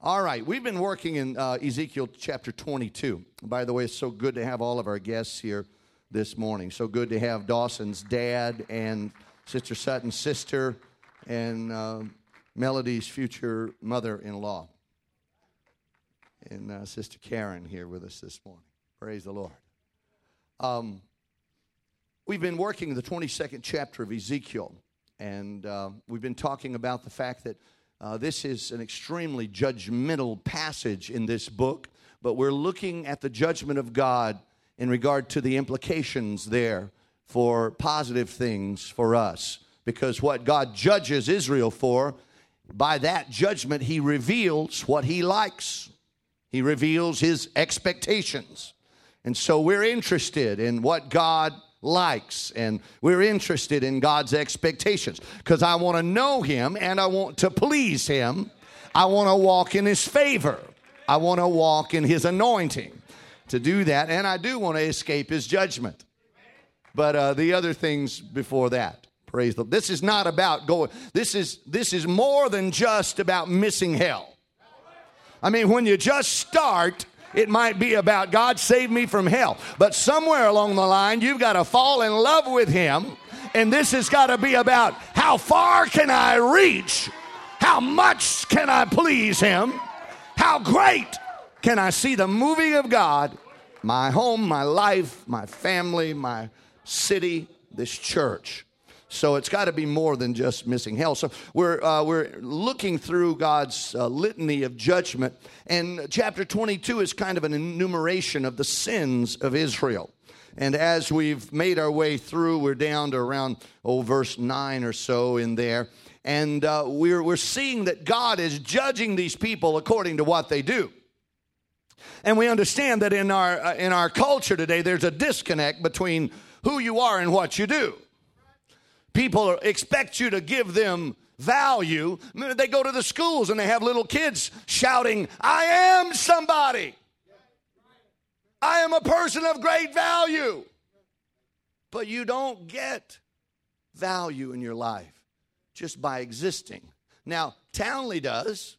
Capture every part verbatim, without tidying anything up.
All right, we've been working in uh, Ezekiel chapter twenty-two. By the way, it's so good to have all of our guests here this morning. So good to have Dawson's dad and Sister Sutton's sister and uh, Melody's future mother-in-law. And uh, Sister Karen here with us this morning. Praise the Lord. Um, we've been working the twenty-second chapter of Ezekiel, and uh, we've been talking about the fact that Uh, this is an extremely judgmental passage in this book, but we're looking at the judgment of God in regard to the implications there for positive things for us. Because what God judges Israel for, by that judgment, He reveals what He likes. He reveals His expectations. And so we're interested in what God likes, and we're interested in God's expectations because I want to know Him and I want to please Him. I want to walk in His favor. I want to walk in His anointing to do that, and I do want to escape His judgment. But uh, the other things before that, praise the Lord. This is not about going, this is, this is more than just about missing hell. I mean, when you just start, it might be about God save me from hell. But somewhere along the line, you've got to fall in love with Him. And this has got to be about how far can I reach? How much can I please Him? How great can I see the moving of God? My home, my life, my family, my city, this church. So it's got to be more than just missing hell. So we're uh, we're looking through God's uh, litany of judgment. And chapter twenty-two is kind of an enumeration of the sins of Israel. And as we've made our way through, we're down to around, oh, verse nine or so in there. And uh, we're, we're seeing that God is judging these people according to what they do. And we understand that in our, uh, in our culture today, there's a disconnect between who you are and what you do. People expect you to give them value. They go to the schools and they have little kids shouting, I am somebody. I am a person of great value. But you don't get value in your life just by existing. Now, Townley does.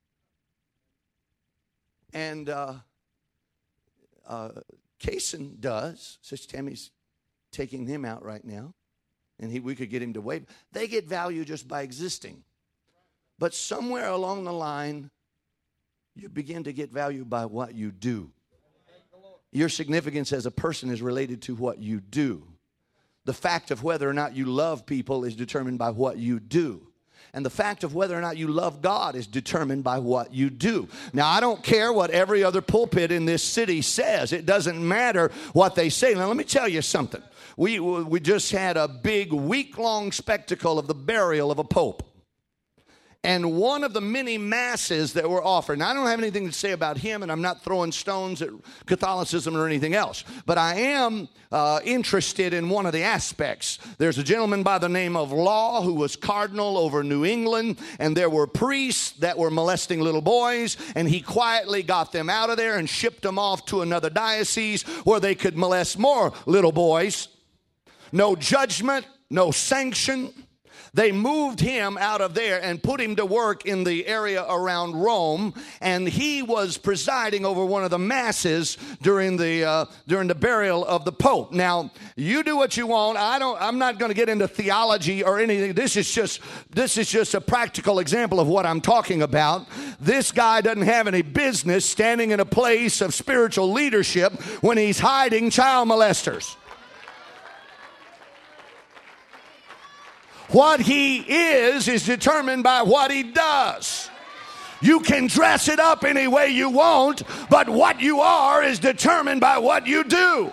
And uh, uh, Kaysen does. Sister Tammy's taking him out right now. And he, we could get him to wave. They get value just by existing. But somewhere along the line, you begin to get value by what you do. Your significance as a person is related to what you do. The fact of whether or not you love people is determined by what you do. And the fact of whether or not you love God is determined by what you do. Now, I don't care what every other pulpit in this city says. It doesn't matter what they say. Now, let me tell you something. We, we just had a big week-long spectacle of the burial of a pope. And one of the many masses that were offered, now I don't have anything to say about him, and I'm not throwing stones at Catholicism or anything else, but I am uh, interested in one of the aspects. There's a gentleman by the name of Law who was cardinal over New England, and there were priests that were molesting little boys, and he quietly got them out of there and shipped them off to another diocese where they could molest more little boys. No judgment, no sanction. They moved him out of there and put him to work in the area around Rome, and he was presiding over one of the masses during the uh, during the burial of the Pope. Now, you do what you want. I don't. I'm not going to get into theology or anything. This is just this is just a practical example of what I'm talking about. This guy doesn't have any business standing in a place of spiritual leadership when he's hiding child molesters. What he is is determined by what he does. You can dress it up any way you want, but what you are is determined by what you do.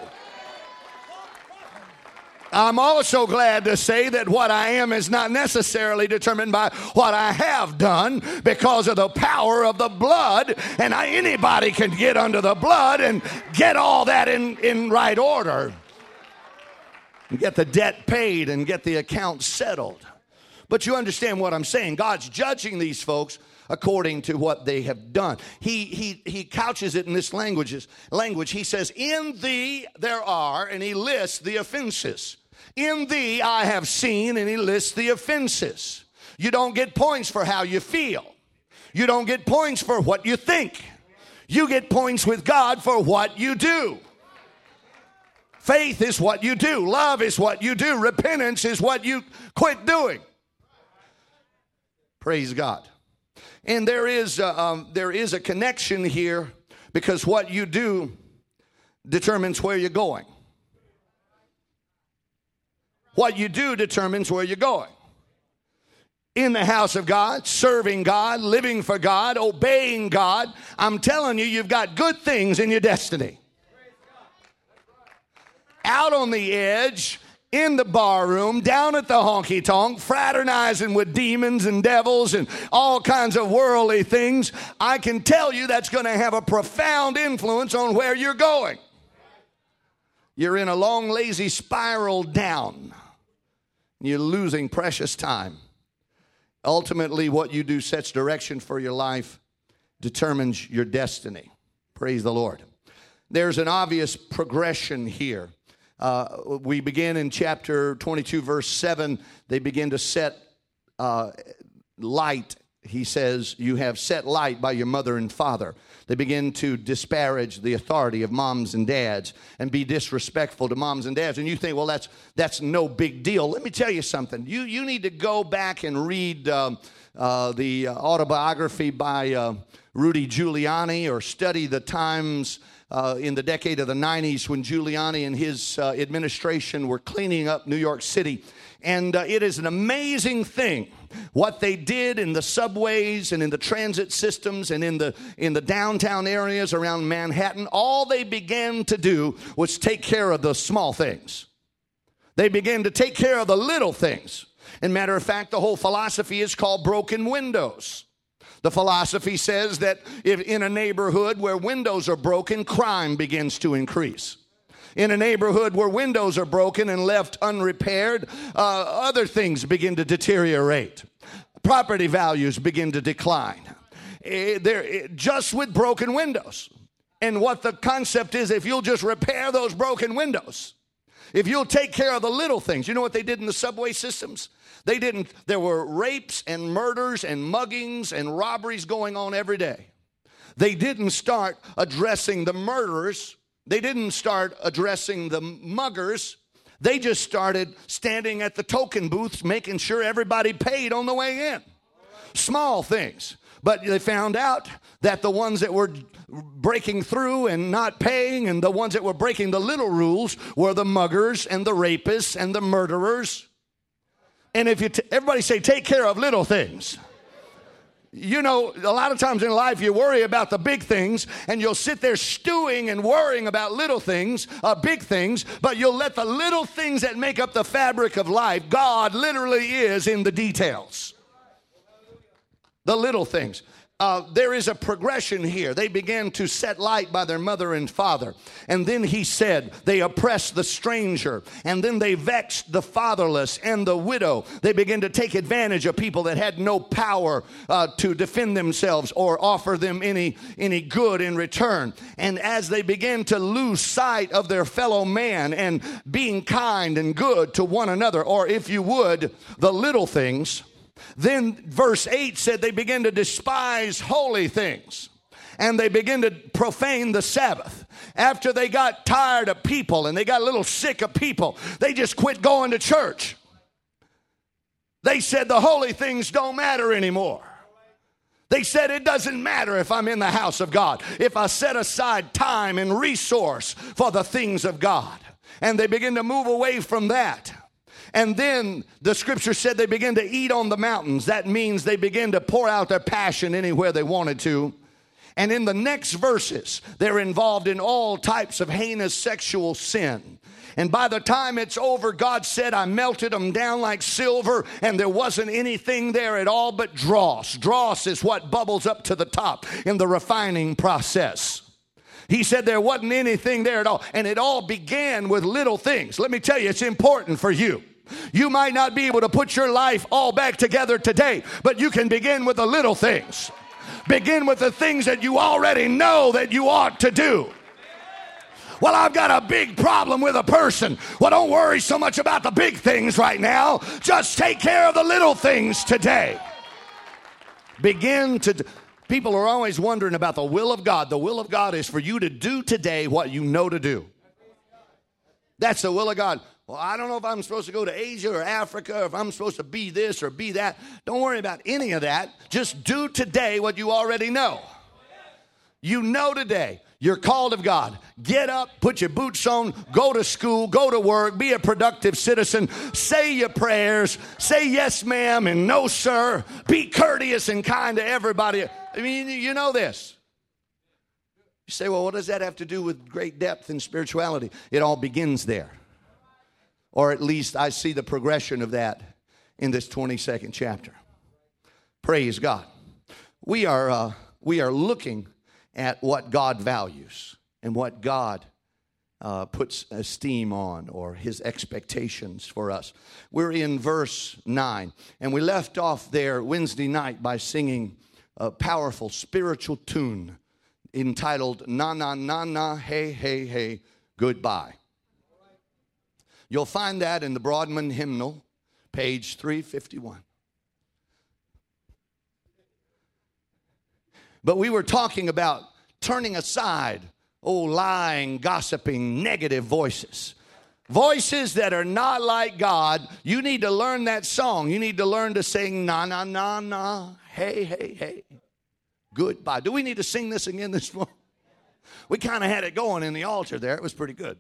I'm also glad to say that what I am is not necessarily determined by what I have done because of the power of the blood, and I, anybody can get under the blood and get all that in, in right order. And get the debt paid and get the account settled. But you understand what I'm saying. God's judging these folks according to what they have done. He he he couches it in this language. Language. He says, in thee there are, and he lists the offenses. In thee I have seen, and he lists the offenses. You don't get points for how you feel. You don't get points for what you think. You get points with God for what you do. Faith is what you do. Love is what you do. Repentance is what you quit doing. Praise God. And there is a, um, there is a connection here, because what you do determines where you're going. What you do determines where you're going. In the house of God, serving God, living for God, obeying God, I'm telling you, you've got good things in your destiny. Out on the edge, in the bar room, down at the honky-tonk, fraternizing with demons and devils and all kinds of worldly things, I can tell you that's going to have a profound influence on where you're going. You're in a long, lazy spiral down. You're losing precious time. Ultimately, what you do sets direction for your life, determines your destiny. Praise the Lord. There's an obvious progression here. Uh, we begin in chapter twenty-two, verse seven. They begin to set uh, light. He says, you have set light by your mother and father. They begin to disparage the authority of moms and dads and be disrespectful to moms and dads. And you think, well, that's that's no big deal. Let me tell you something. You you need to go back and read um, uh, the autobiography by uh, Rudy Giuliani, or study the times uh, in the decade of the nineties when Giuliani and his uh, administration were cleaning up New York City. And uh, it is an amazing thing what they did in the subways and in the transit systems and in the in the downtown areas around Manhattan. All they began to do was take care of the small things. They began to take care of the little things. And matter of fact, the whole philosophy is called broken windows. The philosophy says that if in a neighborhood where windows are broken, crime begins to increase. In a neighborhood where windows are broken and left unrepaired, uh, other things begin to deteriorate. Property values begin to decline. Uh, they're, just with broken windows. And what the concept is, if you'll just repair those broken windows, if you'll take care of the little things. You know what they did in the subway systems? They didn't, there were rapes and murders and muggings and robberies going on every day. They didn't start addressing the murderers. They didn't start addressing the muggers. They just started standing at the token booths, making sure everybody paid on the way in. Small things. But they found out that the ones that were breaking through and not paying, and the ones that were breaking the little rules, were the muggers and the rapists and the murderers. And if you, t- everybody say, take care of little things. You know, a lot of times in life you worry about the big things, and you'll sit there stewing and worrying about little things, uh, big things, but you'll let the little things that make up the fabric of life, God literally is in the details. The little things. Uh, there is a progression here. They began to set light by their mother and father. And then he said, they oppressed the stranger. And then they vexed the fatherless and the widow. They began to take advantage of people that had no power uh, to defend themselves or offer them any, any good in return. And as they began to lose sight of their fellow man and being kind and good to one another, or if you would, the little things, then verse eight said they began to despise holy things, and they began to profane the Sabbath. After they got tired of people and they got a little sick of people, they just quit going to church. They said the holy things don't matter anymore. They said it doesn't matter if I'm in the house of God, if I set aside time and resource for the things of God. And they begin to move away from that. And then the scripture said they began to eat on the mountains. That means they began to pour out their passion anywhere they wanted to. And in the next verses, they're involved in all types of heinous sexual sin. And by the time it's over, God said, I melted them down like silver, and there wasn't anything there at all but dross. Dross is what bubbles up to the top in the refining process. He said there wasn't anything there at all. And it all began with little things. Let me tell you, it's important for you. You might not be able to put your life all back together today, but you can begin with the little things. Begin with the things that you already know that you ought to do. Well, I've got a big problem with a person. Well, don't worry so much about the big things right now. Just take care of the little things today. Begin to, people are always wondering about the will of God. The will of God is for you to do today what you know to do. That's the will of God. Well, I don't know if I'm supposed to go to Asia or Africa, or if I'm supposed to be this or be that. Don't worry about any of that. Just do today what you already know. You know today. You're called of God. Get up, put your boots on, go to school, go to work, be a productive citizen, say your prayers, say yes ma'am and no sir, be courteous and kind to everybody. I mean, you know this. You say, well, what does that have to do with great depth and spirituality? It all begins there. Or at least I see the progression of that in this twenty-second chapter. Praise God. We are, uh, we are looking at what God values and what God uh, puts esteem on, or his expectations for us. We're in verse nine, and we left off there Wednesday night by singing a powerful spiritual tune entitled Na Na Na Na Hey Hey Hey Goodbye. You'll find that in the Broadman Hymnal, page three fifty-one. But we were talking about turning aside, oh, lying, gossiping, negative voices. Voices that are not like God. You need to learn that song. You need to learn to sing na, na, na, na, hey, hey, hey, goodbye. Do we need to sing this again this morning? We kind of had it going in the altar there. It was pretty good.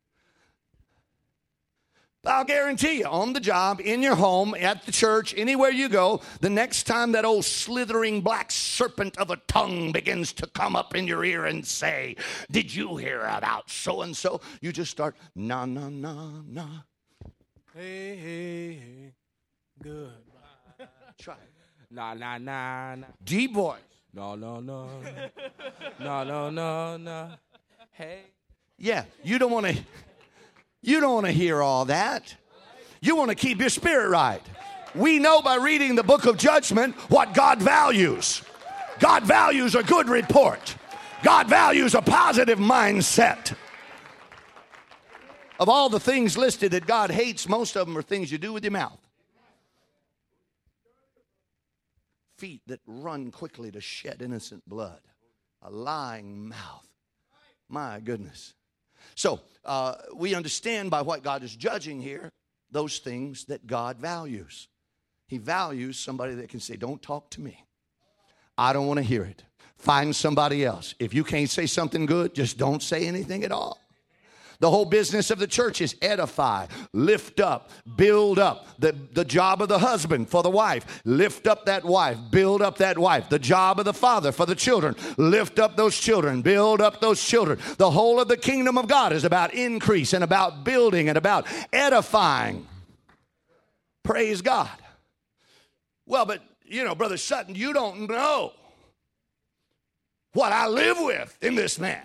I'll guarantee you, on the job, in your home, at the church, anywhere you go, the next time that old slithering black serpent of a tongue begins to come up in your ear and say, did you hear about so-and-so? You just start, na, na, na, na. Hey, hey, hey, good. Try it. Nah, nah, nah, nah. Deep voice. No, no, no. No, no, no, no. Hey. Yeah, you don't want to... You don't want to hear all that. You want to keep your spirit right. We know by reading the book of Judgment what God values. God values a good report. God values a positive mindset. Of all the things listed that God hates, most of them are things you do with your mouth. Feet that run quickly to shed innocent blood. A lying mouth. My goodness. So, uh, we understand by what God is judging here, those things that God values. He values somebody that can say, don't talk to me. I don't want to hear it. Find somebody else. If you can't say something good, just don't say anything at all. The whole business of the church is edify, lift up, build up. The, the job of the husband for the wife, lift up that wife, build up that wife. The job of the father for the children, lift up those children, build up those children. The whole of the kingdom of God is about increase and about building and about edifying. Praise God. Well, but, you know, Brother Sutton, you don't know what I live with in this man.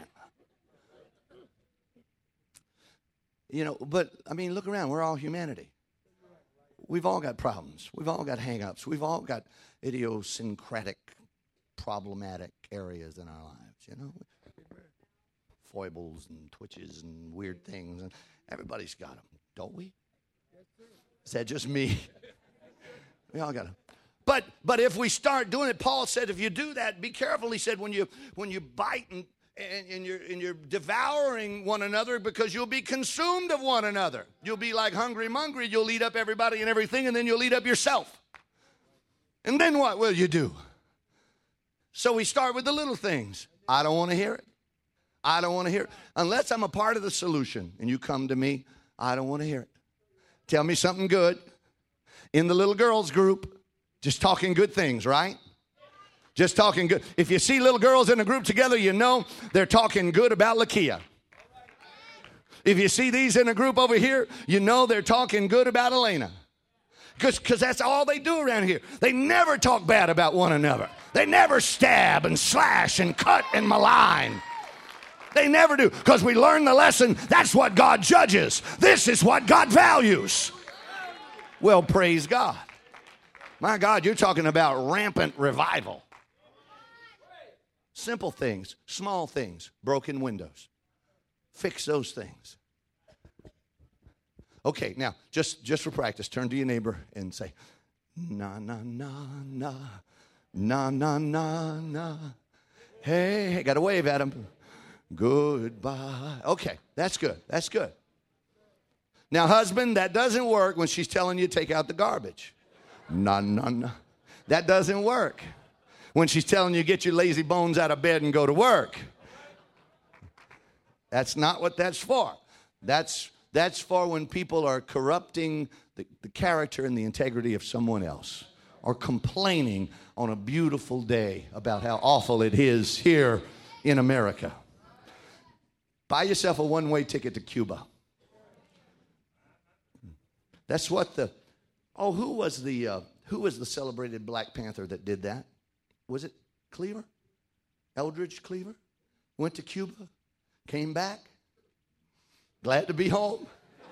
You know, but, I mean, look around. We're all humanity. We've all got problems. We've all got hang-ups. We've all got idiosyncratic, problematic areas in our lives, you know. Foibles and twitches and weird things. And everybody's got them, don't we? Is that just me? We all got them. But but if we start doing it, Paul said, if you do that, be careful. He said, when you when you bite and And, and, you're, and you're devouring one another, because you'll be consumed of one another. You'll be like hungry mongry. You'll eat up everybody and everything, and then you'll eat up yourself. And then what will you do? So we start with the little things. I don't want to hear it. I don't want to hear it. Unless I'm a part of the solution and you come to me, I don't want to hear it. Tell me something good. In the little girls group, just talking good things, right? Just talking good. If you see little girls in a group together, you know they're talking good about Lakia. If you see these in a group over here, you know they're talking good about Elena. Because that's all they do around here. They never talk bad about one another. They never stab and slash and cut and malign. They never do. Because we learn the lesson, that's what God judges. This is what God values. Well, praise God. My God, you're talking about rampant revival. Simple things, small things, broken windows. Fix those things. Okay, now, just, just for practice, turn to your neighbor and say, na, na, na, na, Na, na, na, na. Hey, hey, got to wave at him. Goodbye. Okay, that's good. That's good. Now, husband, that doesn't work when she's telling you to take out the garbage. Na, na, na. That doesn't work when she's telling you to get your lazy bones out of bed and go to work. That's not what that's for. That's, that's for when people are corrupting the, the character and the integrity of someone else, or complaining on a beautiful day about how awful it is here in America. Buy yourself a one-way ticket to Cuba. That's what the, oh, who was the, uh, who was the celebrated Black Panther that did that? Was it Cleaver? Eldridge Cleaver? Went to Cuba, came back, glad to be home.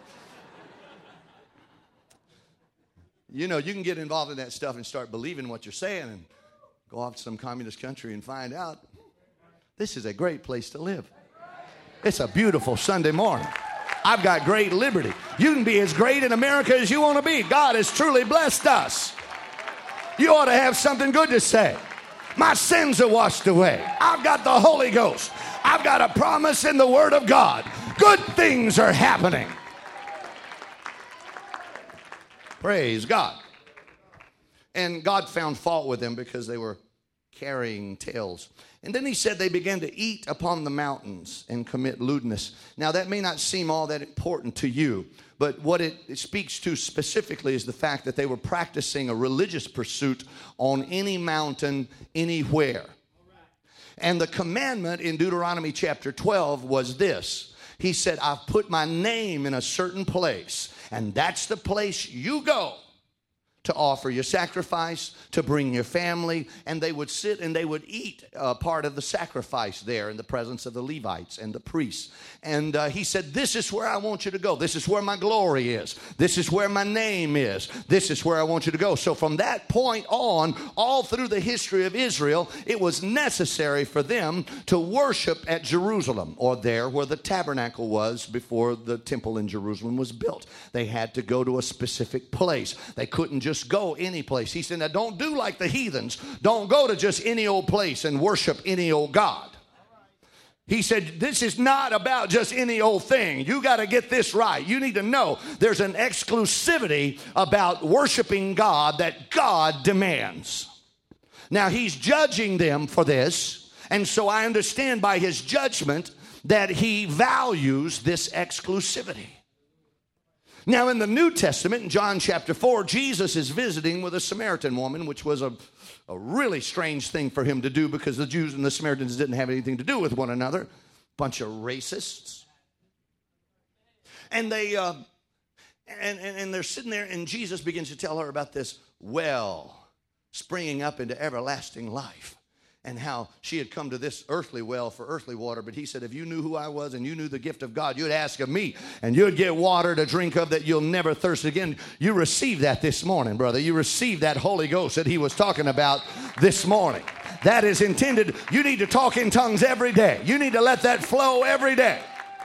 You know, you can get involved in that stuff and start believing what you're saying and go off to some communist country and find out this is a great place to live. It's a beautiful Sunday morning. I've got great liberty. You can be as great in America as you want to be. God has truly blessed us. You ought to have something good to say. My sins are washed away. I've got the Holy Ghost. I've got a promise in the Word of God. Good things are happening. Praise God. And God found fault with them because they were carrying tales. And then he said they began to eat upon the mountains and commit lewdness. Now that may not seem all that important to you, but what it, it speaks to specifically is the fact that they were practicing a religious pursuit on any mountain, anywhere. And the commandment in Deuteronomy chapter twelve was this. He said, I've put my name in a certain place, and that's the place you go to offer your sacrifice, to bring your family, and they would sit and they would eat uh, part of the sacrifice there in the presence of the Levites and the priests. And uh, he said, this is where I want you to go. This is where my glory is. This is where my name is. This is where I want you to go. So from that point on, all through the history of Israel, it was necessary for them to worship at Jerusalem, or there where the tabernacle was before the temple in Jerusalem was built. They had to go to a specific place. They couldn't just Just go any place. He said, now don't do like the heathens. Don't go to just any old place and worship any old God. He said, this is not about just any old thing. You got to get this right. You need to know there's an exclusivity about worshiping God that God demands. Now he's judging them for this. And so I understand by his judgment that he values this exclusivity. Now, in the New Testament, in John chapter four, Jesus is visiting with a Samaritan woman, which was a, a really strange thing for him to do because the Jews and the Samaritans didn't have anything to do with one another. Bunch of racists. And, they, uh, and, and, and they're sitting there, and Jesus begins to tell her about this well springing up into everlasting life. And how she had come to this earthly well for earthly water. But he said, if you knew who I was and you knew the gift of God, you'd ask of me and you'd get water to drink of that you'll never thirst again. You received that this morning, brother. You received that Holy Ghost that he was talking about this morning. That is intended. You need to talk in tongues every day. You need to let that flow every day.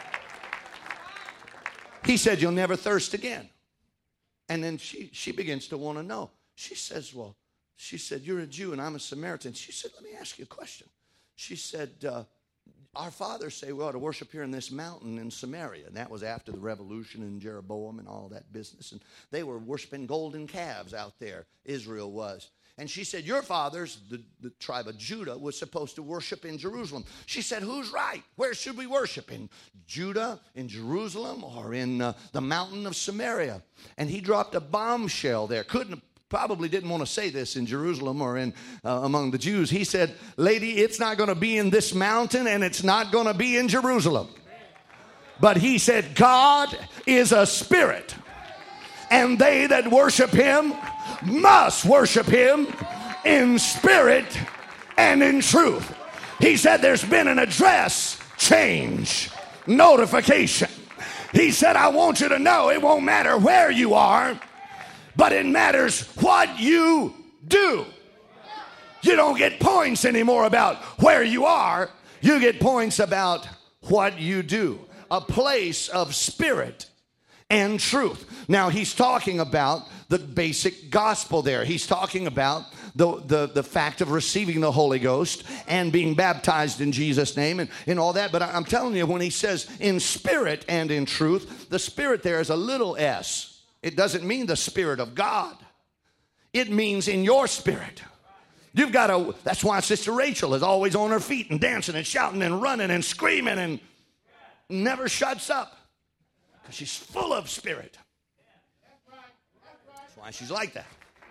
He said, you'll never thirst again. And then she, she begins to want to know. She says, well, She said, you're a Jew and I'm a Samaritan. She said, let me ask you a question. She said, uh, our fathers say we ought to worship here in this mountain in Samaria. And that was after the revolution in Jeroboam and all that business. And they were worshiping golden calves out there, Israel was. And she said, your fathers, the, the tribe of Judah, was supposed to worship in Jerusalem. She said, who's right? Where should we worship? In Judah, in Jerusalem, or in uh, the mountain of Samaria? And he dropped a bombshell there. Couldn't Probably didn't want to say this in Jerusalem or in uh, among the Jews. He said, lady, it's not going to be in this mountain and it's not going to be in Jerusalem. But he said, God is a spirit, and they that worship him must worship him in spirit and in truth. He said there's been an address change, notification. He said, I want you to know it won't matter where you are, but it matters what you do. You don't get points anymore about where you are. You get points about what you do. A place of spirit and truth. Now, he's talking about the basic gospel there. He's talking about the, the, the fact of receiving the Holy Ghost and being baptized in Jesus' name and, and all that. But I'm telling you, when he says in spirit and in truth, the spirit there is a little s. It doesn't mean the Spirit of God. It means in your spirit. You've got to, that's why Sister Rachel is always on her feet and dancing and shouting and running and screaming and never shuts up. Because she's full of spirit. That's why she's like that.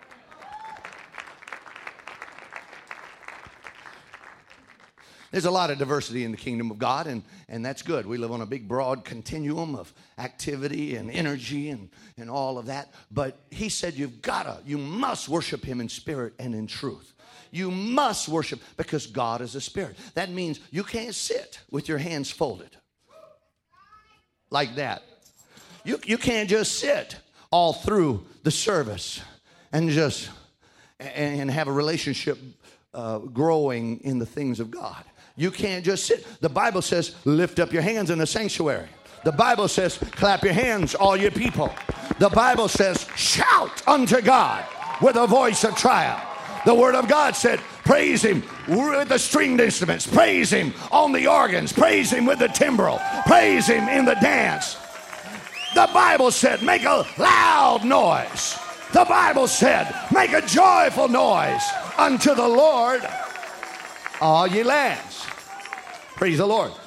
There's a lot of diversity in the kingdom of God, and, and that's good. We live on a big, broad continuum of activity and energy and, and all of that. But he said you've got to, you must worship him in spirit and in truth. You must worship because God is a spirit. That means you can't sit with your hands folded like that. You, you can't just sit all through the service and just and, and have a relationship uh, growing in the things of God. You can't just sit. The Bible says, lift up your hands in the sanctuary. The Bible says, clap your hands, all you people. The Bible says, shout unto God with a voice of triumph. The Word of God said, praise him with the stringed instruments. Praise him on the organs. Praise him with the timbrel. Praise him in the dance. The Bible said, make a loud noise. The Bible said, make a joyful noise unto the Lord, all ye lands. Praise the Lord.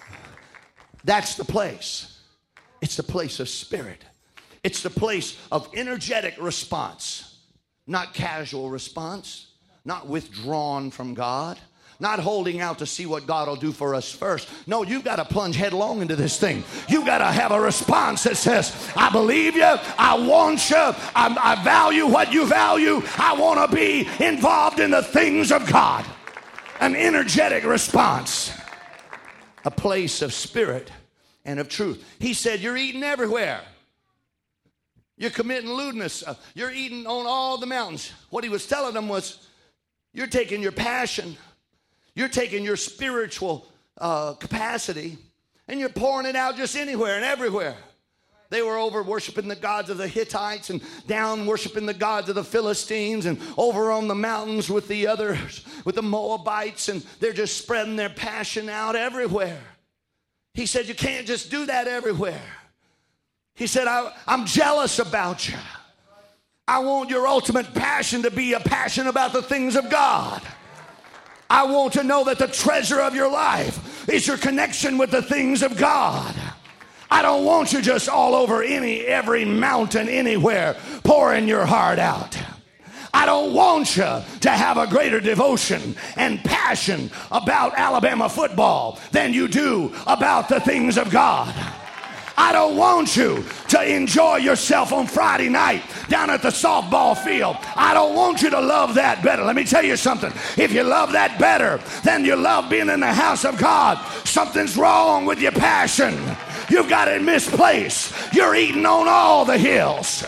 That's the place. It's the place of spirit. It's the place of energetic response, not casual response, not withdrawn from God, not holding out to see what God will do for us first. No, you've got to plunge headlong into this thing. You've got to have a response that says, I believe you, I want you, I, I value what you value, I want to be involved in the things of God. An energetic response. A place of spirit and of truth. He said, you're eating everywhere. You're committing lewdness. Uh, you're eating on all the mountains. What he was telling them was, you're taking your passion, you're taking your spiritual uh, capacity, and you're pouring it out just anywhere and everywhere. They were over worshiping the gods of the Hittites and down worshiping the gods of the Philistines and over on the mountains with the others, with the Moabites, and they're just spreading their passion out everywhere. He said, you can't just do that everywhere. He said, I, I'm jealous about you. I want your ultimate passion to be a passion about the things of God. I want to know that the treasure of your life is your connection with the things of God. I don't want you just all over any, every mountain, anywhere, pouring your heart out. I don't want you to have a greater devotion and passion about Alabama football than you do about the things of God. I don't want you to enjoy yourself on Friday night down at the softball field. I don't want you to love that better. Let me tell you something. If you love that better than you love being in the house of God, something's wrong with your passion. You've got it misplaced. You're eating on all the hills.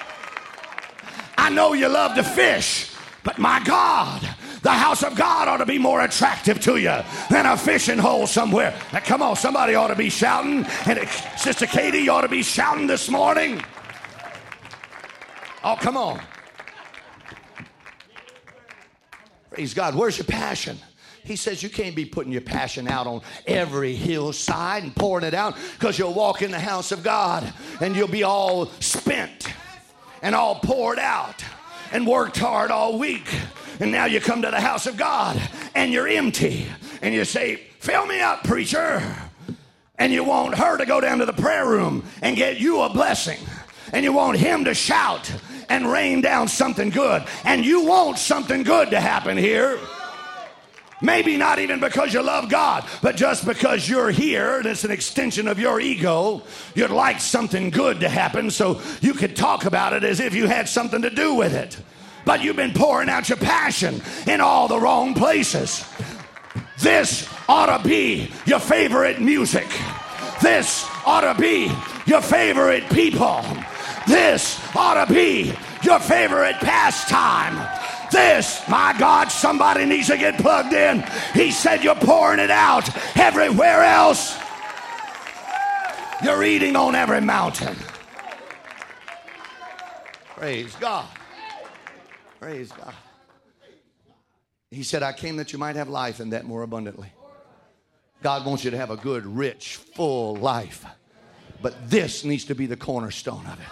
I know you love to fish, but my God, the house of God ought to be more attractive to you than a fishing hole somewhere. Now, come on, somebody ought to be shouting. And Sister Katie, you ought to be shouting this morning. Oh, come on. Praise God. Where's your passion? He says you can't be putting your passion out on every hillside and pouring it out, because you'll walk in the house of God and you'll be all spent and all poured out and worked hard all week. And now you come to the house of God and you're empty. And you say, fill me up, preacher. And you want her to go down to the prayer room and get you a blessing. And you want him to shout and rain down something good. And you want something good to happen here. Maybe not even because you love God, but just because you're here and it's an extension of your ego. You'd like something good to happen so you could talk about it as if you had something to do with it. But you've been pouring out your passion in all the wrong places. This ought to be your favorite music. This ought to be your favorite people. This ought to be your favorite pastime. This, my God, somebody needs to get plugged in. He said you're pouring it out everywhere else. You're eating on every mountain. Praise God. Praise God. He said, I came that you might have life and that more abundantly. God wants you to have a good, rich, full life. But this needs to be the cornerstone of it.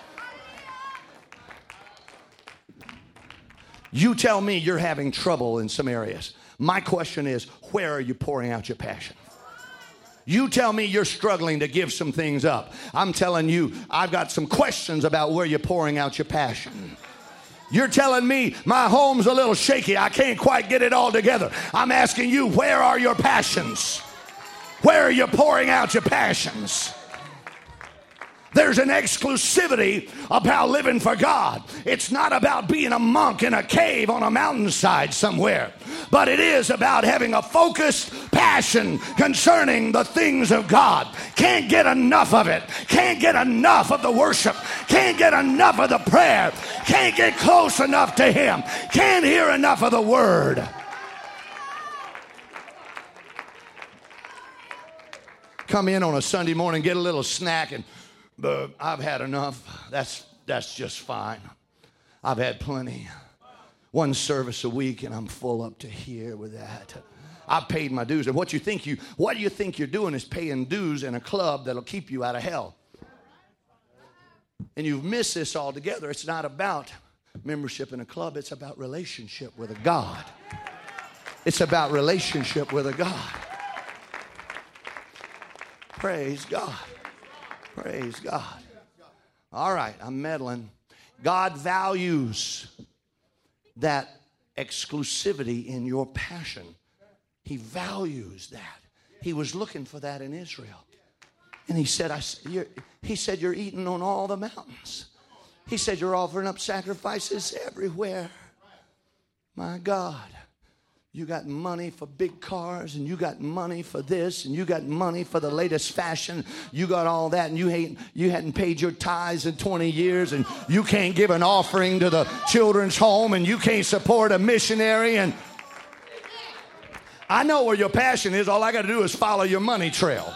You tell me you're having trouble in some areas. My question is, where are you pouring out your passion? You tell me you're struggling to give some things up. I'm telling you, I've got some questions about where you're pouring out your passion. You're telling me my home's a little shaky. I can't quite get it all together. I'm asking you, where are your passions? Where are you pouring out your passions? There's an exclusivity about living for God. It's not about being a monk in a cave on a mountainside somewhere, but it is about having a focused passion concerning the things of God. Can't get enough of it. Can't get enough of the worship. Can't get enough of the prayer. Can't get close enough to Him. Can't hear enough of the Word. Come in on a Sunday morning, get a little snack, and but I've had enough. That's that's just fine. I've had plenty. One service a week, and I'm full up to here with that. I've paid my dues. And what you think you what do you think you're doing is paying dues in a club that'll keep you out of hell. And you've missed this altogether. It's not about membership in a club. It's about relationship with a God. It's about relationship with a God. Praise God. Praise God. All right, I'm meddling. God values that exclusivity in your passion. He values that. He was looking for that in Israel. And he said, I, you're, he said, you're eating on all the mountains. He said, you're offering up sacrifices everywhere. My God. You got money for big cars, and you got money for this, and you got money for the latest fashion. You got all that, and you hate, you hadn't paid your tithes in twenty years, and you can't give an offering to the children's home, and you can't support a missionary. And I know where your passion is. All I got to do is follow your money trail.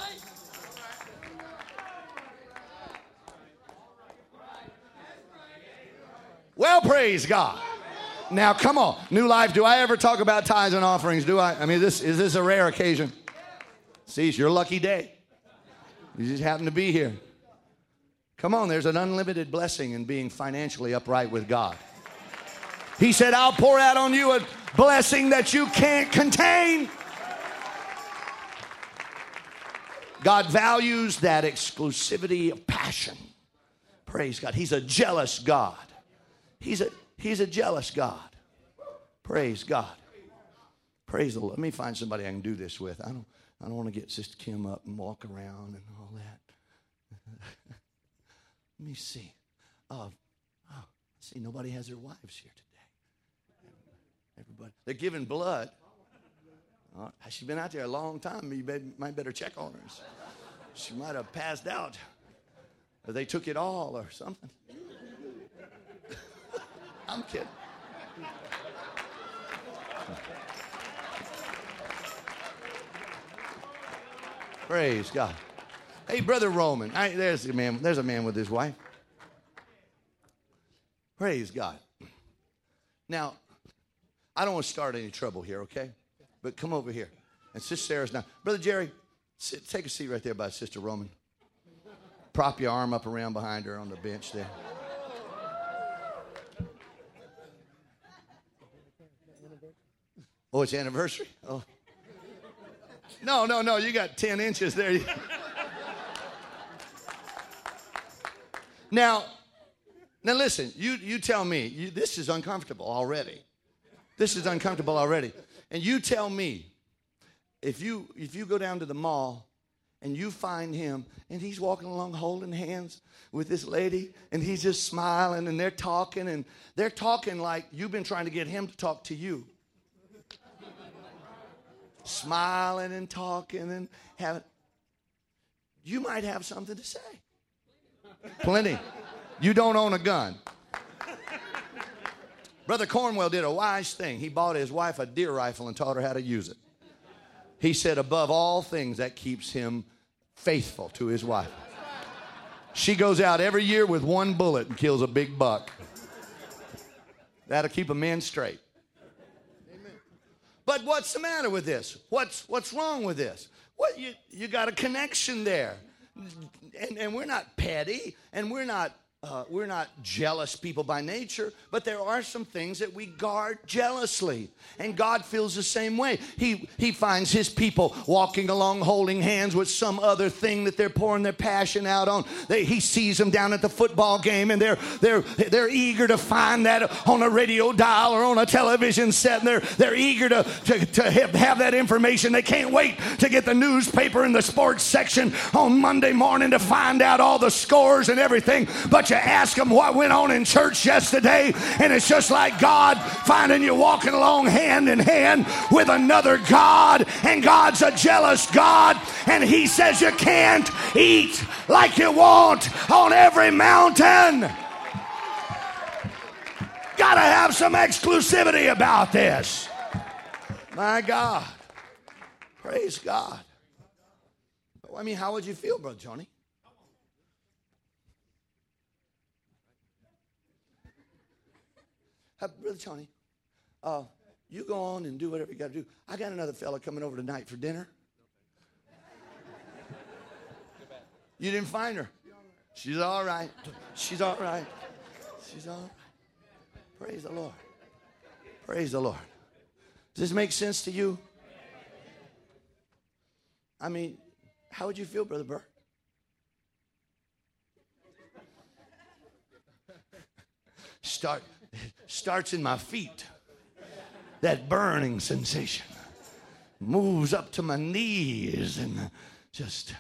Well, praise God. Now, come on. New Life, do I ever talk about tithes and offerings? Do I? I mean, this is this a rare occasion? See, it's your lucky day. You just happen to be here. Come on, there's an unlimited blessing in being financially upright with God. He said, I'll pour out on you a blessing that you can't contain. God values that exclusivity of passion. Praise God. He's a jealous God. He's a He's a jealous God. Praise God. Praise the Lord. Let me find somebody I can do this with. I don't I don't want to get Sister Kim up and walk around and all that. Let me see. Oh, oh, see, nobody has their wives here today. Everybody. They're giving blood. Oh, she's been out there a long time. You might better check on her. She might have passed out. Or they took it all or something. I'm kidding. Praise God. Hey, Brother Roman. I, there's a man. There's a man with his wife. Praise God. Now, I don't want to start any trouble here, okay? But come over here. And Sister Sarah's now. Brother Jerry, sit, take a seat right there by Sister Roman. Prop your arm up around behind her on the bench there. Oh, it's anniversary? Oh. No, no, no. You got ten inches there. now, now listen. You, you tell me. You, this is uncomfortable already. This is uncomfortable already. And you tell me, if you if you go down to the mall and you find him and he's walking along holding hands with this lady and he's just smiling and they're talking and they're talking like you've been trying to get him to talk to you. Smiling and talking and having, you might have something to say. Plenty. You don't own a gun. Brother Cornwell did a wise thing. He bought his wife a deer rifle and taught her how to use it. He said, above all things, that keeps him faithful to his wife. She goes out every year with one bullet and kills a big buck. That'll keep a man straight. but what's the matter with this? What's, what's wrong with this? Well, you, you got a connection there. And, and we're not petty, and we're not Uh, we're not jealous people by nature, but there are some things that we guard jealously. And God feels the same way. He, he finds his people walking along holding hands with some other thing that they're pouring their passion out on. They, he sees them down at the football game, and they're, they're, they're eager to find that on a radio dial or on a television set. And they're, they're eager to, to, to have, have that information. They can't wait to get the newspaper in the sports section on Monday morning to find out all the scores and everything. But you ask them what went on in church yesterday, and it's just like God finding you walking along hand in hand with another God, and God's a jealous God, and he says you can't eat like you want on every mountain. Gotta have some exclusivity about this. My God. Praise God. I mean, how would you feel, Brother Tony? Uh, Brother Tony, uh, you go on and do whatever you got to do. I got another fella coming over tonight for dinner. You didn't find her. She's all right. She's all right. She's all right. Praise the Lord. Praise the Lord. Does this make sense to you? I mean, how would you feel, Brother Burr? Start... Starts in my feet. That burning sensation moves up to my knees and just,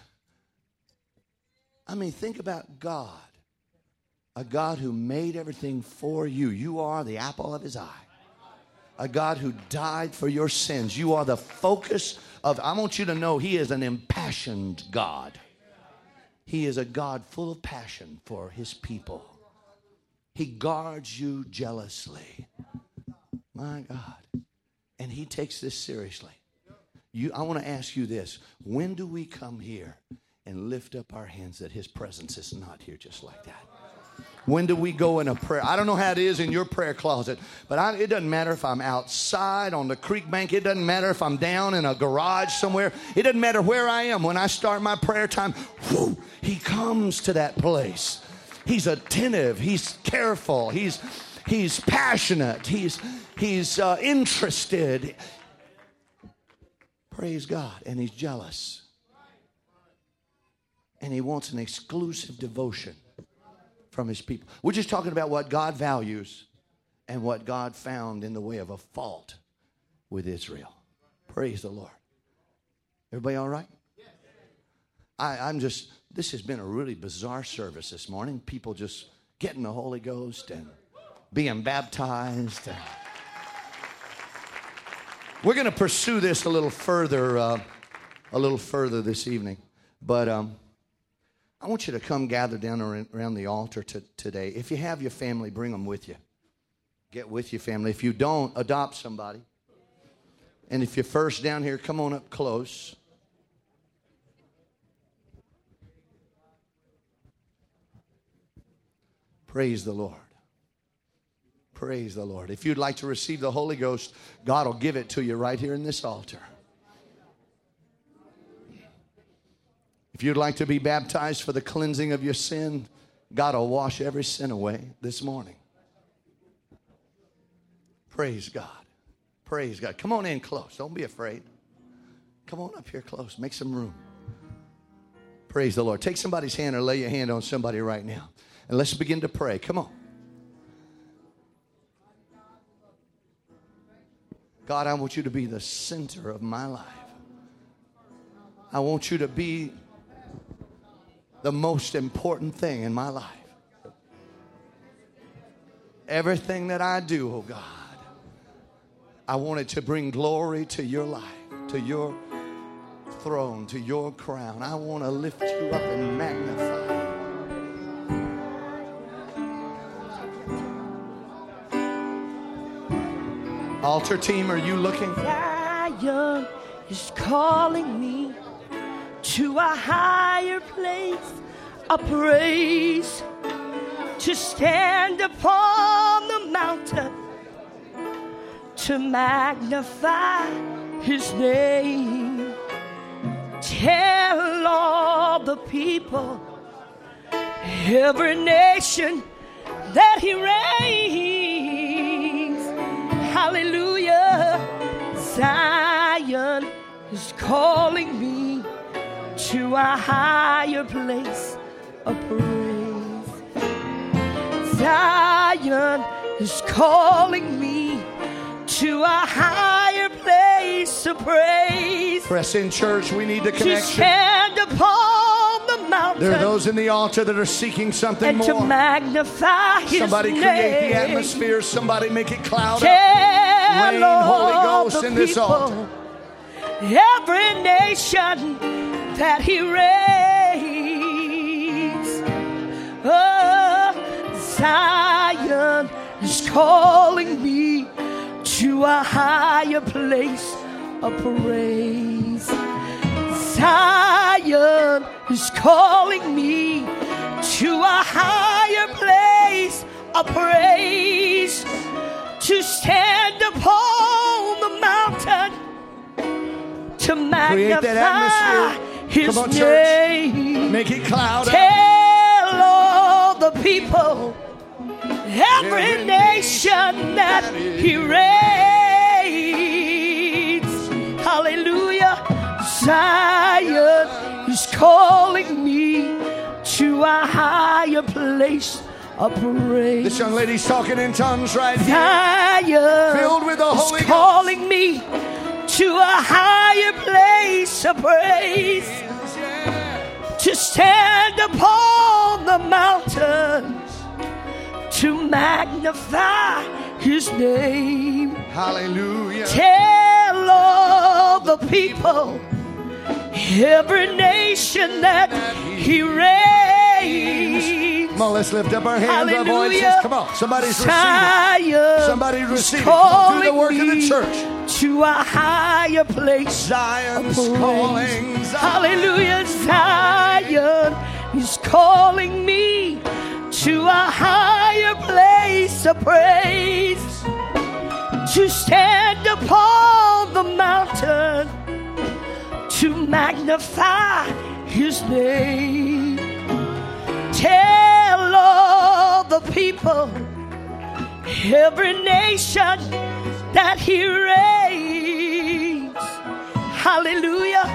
I mean, think about God. A God who made everything for you. You are the apple of his eye. A God who died for your sins. You are the focus of, I want you to know he is an impassioned God. He is a God full of passion for his people. He guards you jealously. My God. And he takes this seriously. You, I want to ask you this. When do we come here and lift up our hands that his presence is not here just like that? When do we go in a prayer? I don't know how it is in your prayer closet, but I, it doesn't matter if I'm outside on the creek bank. It doesn't matter if I'm down in a garage somewhere. It doesn't matter where I am. When I start my prayer time, whoo, he comes to that place. He's attentive. He's careful. He's he's passionate. He's he's uh, interested. Praise God. And he's jealous. And he wants an exclusive devotion from his people. We're just talking about what God values and what God found in the way of a fault with Israel. Praise the Lord. Everybody all right? I, I'm just... This has been a really bizarre service this morning. People just getting the Holy Ghost and being baptized. And we're going to pursue this a little further, uh, a little further this evening. But um, I want you to come gather down around the altar to, today. If you have your family, bring them with you. Get with your family. If you don't, adopt somebody. And if you're first down here, come on up close. Praise the Lord. Praise the Lord. If you'd like to receive the Holy Ghost, God will give it to you right here in this altar. If you'd like to be baptized for the cleansing of your sin, God will wash every sin away this morning. Praise God. Praise God. Come on in close. Don't be afraid. Come on up here close. Make some room. Praise the Lord. Take somebody's hand or lay your hand on somebody right now. And let's begin to pray. Come on. God, I want you to be the center of my life. I want you to be the most important thing in my life. Everything that I do, oh God, I want it to bring glory to your life, to your throne, to your crown. I want to lift you up and magnify you. Altar team, are you looking? Zion is calling me to a higher place of praise, to stand upon the mountain, to magnify his name. Tell all the people, every nation, that he reigns. Hallelujah. Zion is calling me to a higher place of praise. Zion is calling me to a higher place of praise. Press in, church. We need the To connection. stand upon the mountain. There are those in the altar that are seeking something and to more. magnify his Somebody name. create the atmosphere. Somebody make it cloud up. Tell Rain, all Holy Ghost, the in this people, altar. every nation, that he reigns. Oh, Zion is calling me to a higher place of praise. Zion is calling me to a higher place of praise. To stand upon the mountain, to magnify his Come on, church. name. Make it cloud up. Tell all the people, every Every nation, that he reigns. Hallelujah. Zion is calling me to a higher place of praise. This young lady's talking in tongues right here. Zion Filled with the Holy is Ghost. calling me to a higher place of praise. To stand upon the mountains, to magnify his name. Hallelujah. Tell all the people, every nation, that he reigns. Come on, let's lift up our hands, our voices. Hallelujah. Come on, somebody's receiving. Zion Somebody receive it. is Come on, do the work of calling the church. me to a higher place. Zion's of praise. calling. Zion. Hallelujah. Zion is calling me to a higher place of praise. To stand upon the mountain, to magnify his name. Tell all the people, every nation, that he reigns. Hallelujah.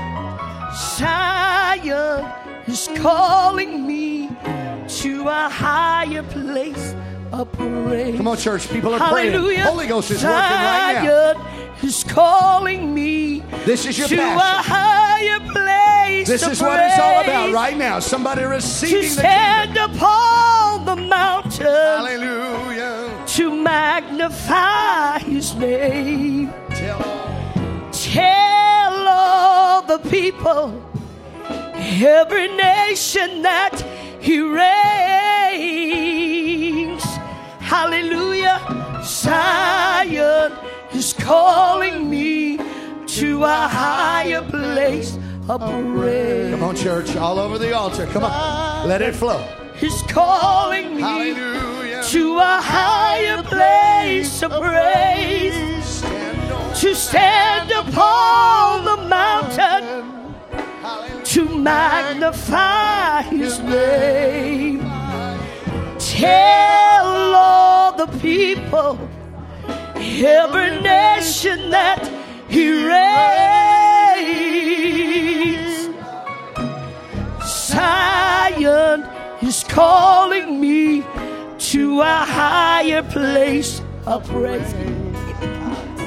Zion is calling me to a higher place of praise. Come on, church. People are Hallelujah. praying. Holy Ghost is working right now. Zion is calling me This is your to passion. a higher place This of is what it's all about praise. right now. Somebody To receiving the stand upon the mountain, Hallelujah. to magnify his name. Tell all. Tell all the people, every nation, that he reigns. Hallelujah. Zion is calling me to a higher place of praise. Come on, church. All over the altar. Come on. Let it flow. He's calling me Hallelujah. to a higher place of praise. Stand on. To stand upon the mountain, to magnify his name. Tell all the people, every nation, that he reigns. Zion is calling me to a higher place of praise.